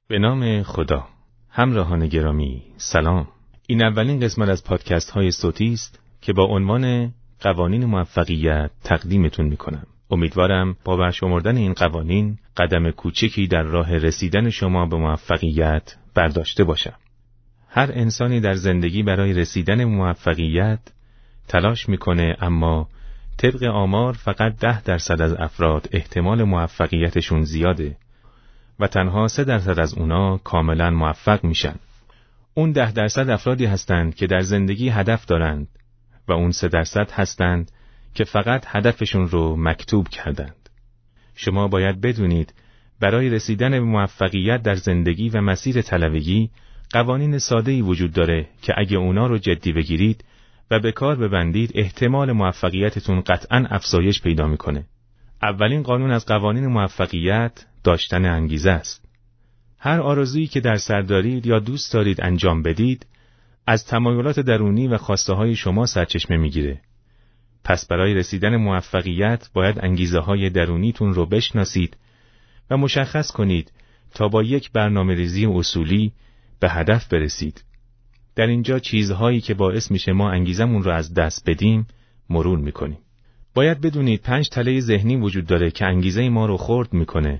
به نام خدا. همراهان گرامی سلام. این اولین قسمت از پادکست های صوتی است که با عنوان قوانین موفقیت تقدیمتون میکنم. امیدوارم با برشمردن این قوانین قدم کوچکی در راه رسیدن شما به موفقیت برداشته باشم. هر انسانی در زندگی برای رسیدن موفقیت تلاش میکنه، اما طبق آمار فقط 10% از افراد احتمال موفقیتشون زیاده و تنها 3% از اونا کاملا موفق میشن. اون 10% افرادی هستند که در زندگی هدف دارند و اون 3% هستند که فقط هدفشون رو مکتوب کردند. شما باید بدونید برای رسیدن به موفقیت در زندگی و مسیر طلبگی قوانین ساده‌ای وجود داره که اگه اونا رو جدی بگیرید و به کار ببندید احتمال موفقیتتون قطعاً افزایش پیدا میکنه. اولین قانون از قوانین موفقیت داشتن انگیزه است. هر آرزویی که در سر دارید یا دوست دارید انجام بدید از تمایلات درونی و خواسته‌های شما سرچشمه میگیره. پس برای رسیدن موفقیت باید انگیزه‌های درونیتون رو بشناسید و مشخص کنید تا با یک برنامه‌ریزی اصولی به هدف برسید. در اینجا چیزهایی که باعث میشه ما انگیزمون رو از دست بدیم مرور میکنیم. باید بدونید 5 تله ذهنی وجود داره که انگیزه ما رو خرد میکنه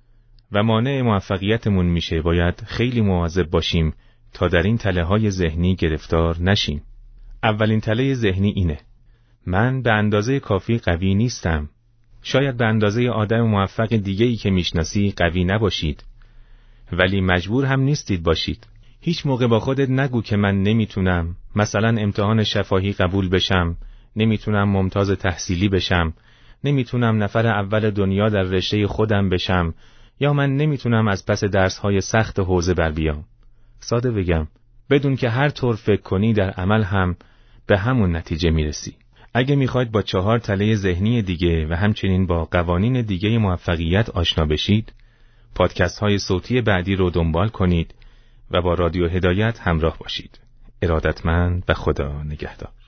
و مانع موفقیتمون میشه. باید خیلی مواظب باشیم تا در این تله‌های ذهنی گرفتار نشیم. اولین تله ذهنی اینه: من به اندازه کافی قوی نیستم. شاید به اندازه آدم موفق دیگه‌ای که میشناسی قوی نباشید، ولی مجبور هم نیستید باشید. هیچ موقع با خودت نگو که من نمیتونم، مثلا امتحان شفاهی قبول بشم، نمیتونم ممتاز تحصیلی بشم، نمیتونم نفر اول دنیا در رشته خودم بشم، یا من نمیتونم از پس درس‌های سخت حوزه بر بیام. ساده بگم، بدون که هر طور فکر کنی در عمل هم به همون نتیجه میرسی. اگه میخواید با 4 تله ذهنی دیگه و همچنین با قوانین دیگه موفقیت آشنا بشید، پادکست‌های صوتی بعدی رو دنبال کنید و با رادیو هدایت همراه باشید. ارادتمند و خدا نگهدار.